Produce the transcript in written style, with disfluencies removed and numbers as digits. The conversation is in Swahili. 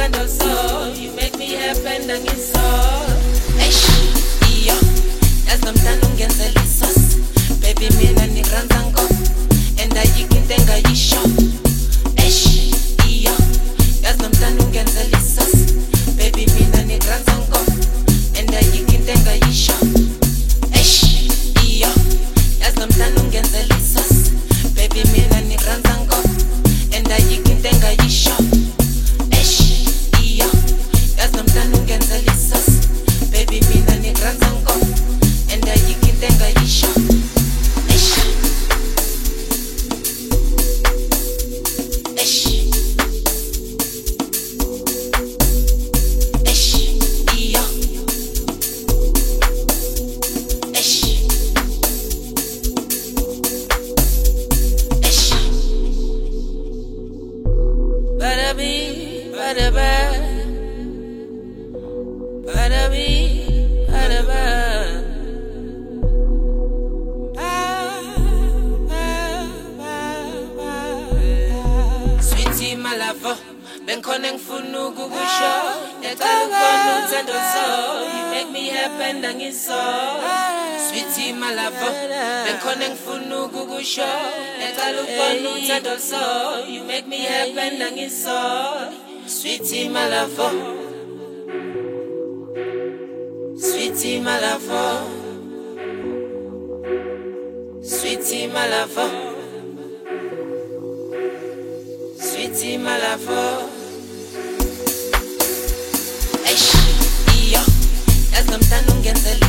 uthando so. You make me happy nangiso. Eish, iyo, yazi nomthanda ungenzela isosi. Baby mina ngiranza ngo, and ayikho into engayisho. Eish, iyo, yazi nomthanda ungenzela isosi. Baby mina ngiranza ngo, and ayikho into engayisho. Eish, iyo, yazi nomthanda ungenzela isosi. Baby mina ngiranza ngo, and ayikho into engayisho. Eish, iyo, yazi nomthanda ungenzela isosi. Baby mina ngiranza ngo, and ayikho into engayisho. Sweetie my lover, benkhona ngifuna ukukusho. Yaqala ukubona uthando so. You make me happy nangiso. Sweetie my lover, benkhona ngifuna ukukusho. Yaqala ukubona uthando so. You make me happy nangiso. Sweetie my lover, sweetie my lover, sweetie my lover, sweetie my lover. Eish, iyo, yazi nomthanda ungenzela